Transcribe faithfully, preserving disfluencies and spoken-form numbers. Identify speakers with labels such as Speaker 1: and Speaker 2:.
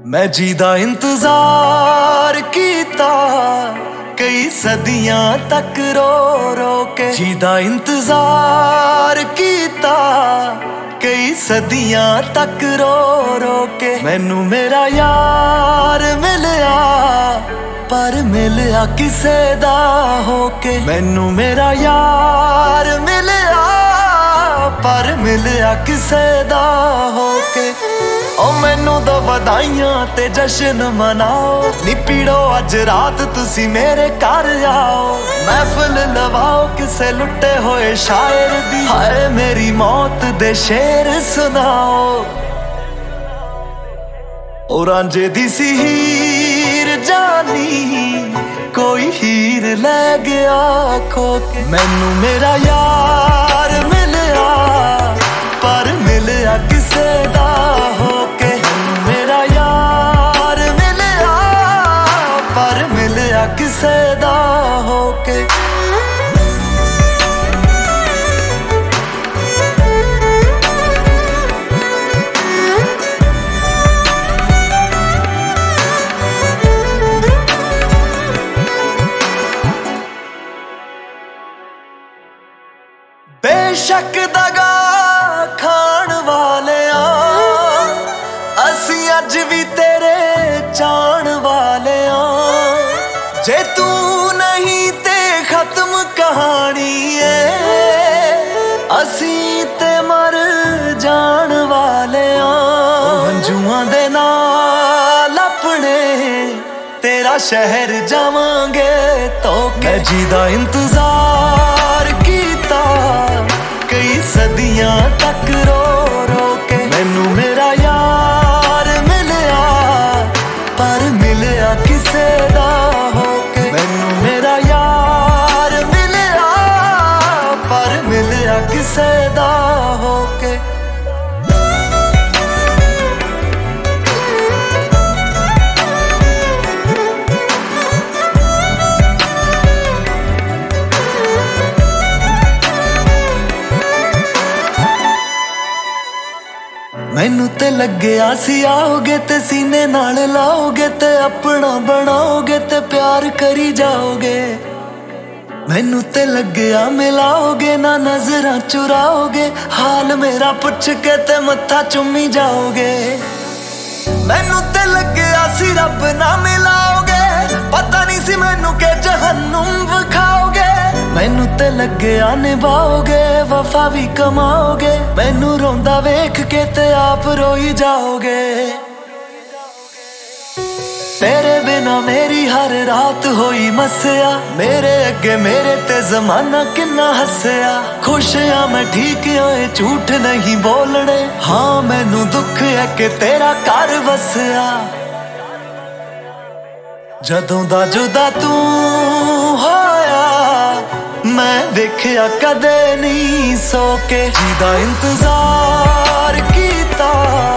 Speaker 1: मैं जीदा इंतजार कीता कई सदियां तक रो रो के। जीदा इंतजार कीता कई सदियां तक रो रो के। मैनू मेरा यार मिलया पर मिलया किसे दा होके। मैनू मेरा यार मिलया पर मिलया किसे दा होके। ओ मैनू दो बधाइयां ते जश्न मनाओ नी पीड़ो अज रात तुसी मेरे घर आओ। महफिल लवाओ किसे लुटे होए शायर दी, हाय मेरी मौत दे शेर सुनाओ। ओ रांझे दी सी हीर जानी कोई हीर ले गया खो के। मैनू मेरा यार मिलया पर मिलया किसे दा होके। मेरा यार मिलया पर मिलया किसे दा होके। बेशक दगा खान वाले असी अज भी तेरे चाण वाले जे तू नहीं ते खत्म कहानी है असी ते मर जान वाले। हंजुआं दे नाल अपने तेरा शहर जावांगे तो मैं जीदा इंतजार कीता कई सदियां तक रो रो के। मैनू मेरा यार मिलया पर मिलया किसे दा होके। मैनू मेरा यार मिलया पर मिलया किसे दा होके। मैनू ते लग्या सी आओगे ते सीने नाल लाओगे ते अपना बनाओगे ते प्यार करी जाओगे। मैनू ते लग्या मिलाओगे ना नजरां चुराओगे, हाल मेरा पुछ के ते मत्था चुम्मी जाओगे। मैनू ते लग्या सी रब ना मिलाओगे, पता नहीं सी मैनू के जहन्नुम विखाओगे। मैनू ते लग्या निभाओगे वफा भी कमाओगे, मैनू रोंदा वेख के ते आप रोई जाओगे। तेरे बिना मेरी हर रात होई मस्या, मेरे अगे मेरे ते जमाना किन्ना हसया। खुश हाँ मैं ठीक होए झूठ नहीं बोलने, हाँ मैनू दुख है कि तेरा घर वसया। जदों दा जुदा तू होया मैं वेख्या कदे नहीं सो के। जीदा इंतजार कीता